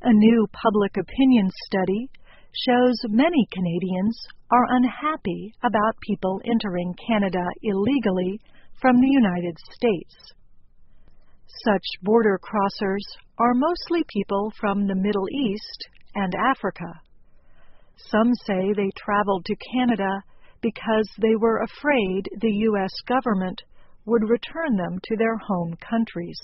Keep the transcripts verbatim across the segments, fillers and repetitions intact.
A new public opinion study shows many Canadians are unhappy about people entering Canada illegally from the United States. Such border crossers are mostly people from the Middle East and Africa. Some say they traveled to Canada because they were afraid the U S government would return them to their home countries.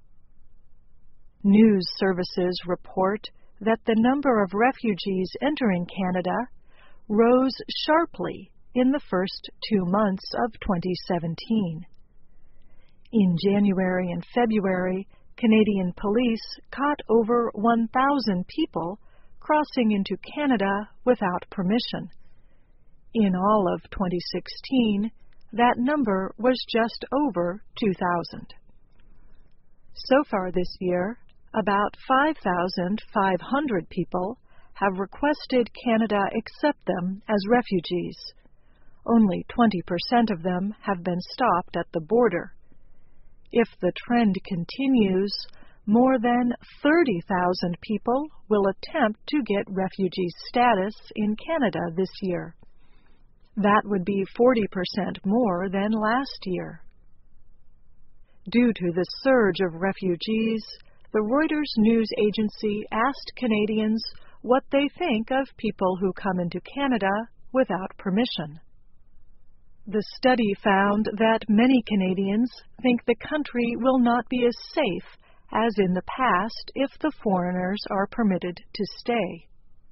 News services report that the number of refugees entering Canada rose sharply in the first two months of twenty seventeen. In January and February, Canadian police caught over one thousand people crossing into Canada without permission. In all of twenty sixteen, that number was just over two thousand. So far this year, about five thousand five hundred people have requested Canada accept them as refugees. Only twenty percent of them have been stopped at the border. If the trend continues, more than thirty thousand people will attempt to get refugee status in Canada this year. That would be forty percent more than last year. Due to the surge of refugees, the Reuters news agency asked Canadians what they think of people who come into Canada without permission. The study found that many Canadians think the country will not be as safe as in the past if the foreigners are permitted to stay.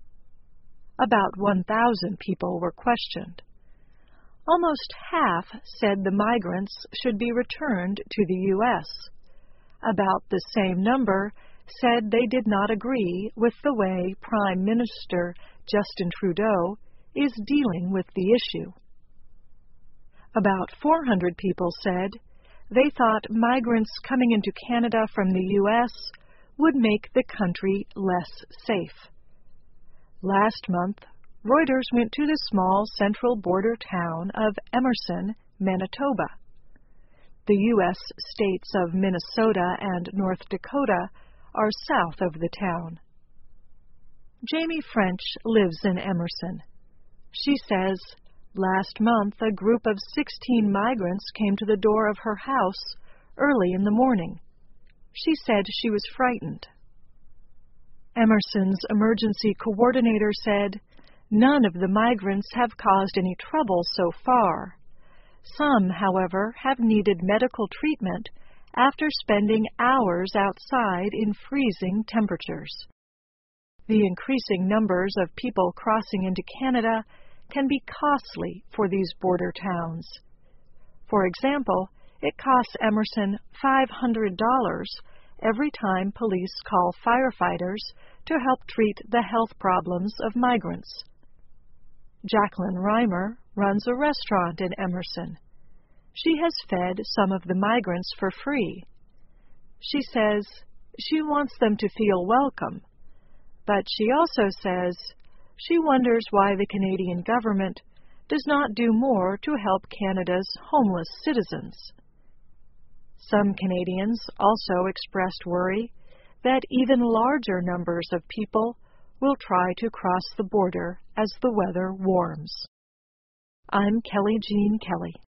About one thousand people were questioned. Almost half said the migrants should be returned to the U S About the same number said they did not agree with the way Prime Minister Justin Trudeau is dealing with the issue. About four hundred people said they thought migrants coming into Canada from the U S would make the country less safe. Last month, Reuters went to the small central border town of Emerson, Manitoba. The U S states of Minnesota and North Dakota are south of the town. Jamie French lives in Emerson. She says, last month a group of sixteen migrants came to the door of her house early in the morning. She said she was frightened. Emerson's emergency coordinator said, none of the migrants have caused any trouble so far. Some, however, have needed medical treatment after spending hours outside in freezing temperatures. The increasing numbers of people crossing into Canada can be costly for these border towns. For example, it costs Emerson five hundred dollars every time police call firefighters to help treat the health problems of migrants. Jacqueline Reimer runs a restaurant in Emerson. She has fed some of the migrants for free. She says she wants them to feel welcome, but she also says she wonders why the Canadian government does not do more to help Canada's homeless citizens. Some Canadians also expressed worry that even larger numbers of people will try to cross the border as the weather warms. I'm Kelly Jean Kelly.